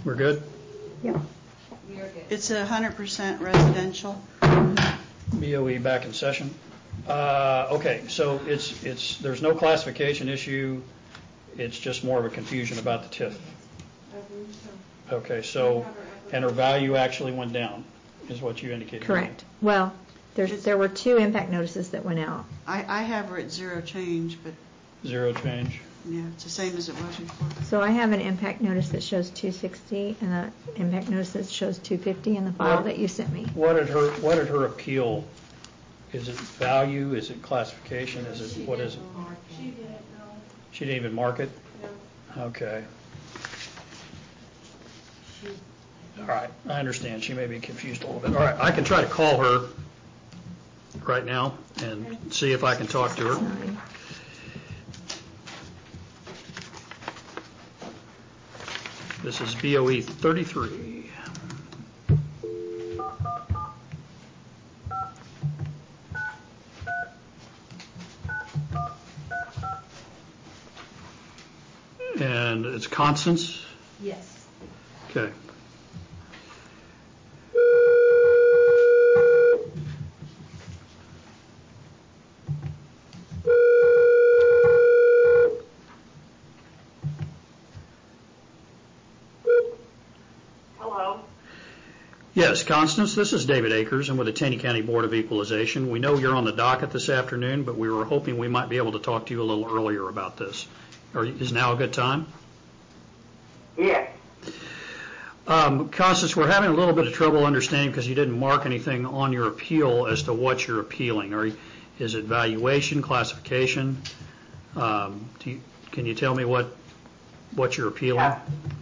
We're good? Yep. It's 100% residential. BOE back in session. Okay, so there's no classification issue. It's just more of a confusion about the TIF. Okay, so, and her value actually went down, is what you indicated. Correct. Well, there were 2 impact notices that went out. I have her at 0 change, but Zero change. yeah, it's the same as it was before. So I have an impact notice that shows 260 and an impact notice that shows 250 in the file that you sent me. What did her appeal? Is it value? Is it classification? What is it? She didn't know. She didn't even mark it? No. Okay. All right, I understand. She may be confused a little bit. All right, I can try to call her right now and see if I can talk to her. This is BOE 33. And it's Constance? Yes. Okay. Hello. Yes, Constance, this is David Akers. I'm with the Taney County Board of Equalization. We know you're on the docket this afternoon, but we were hoping we might be able to talk to you a little earlier about this. Is now a good time? Yes. Constance, we're having a little bit of trouble understanding because you didn't mark anything on your appeal as to what you're appealing. Is it valuation, classification? Can you tell me what you're appealing?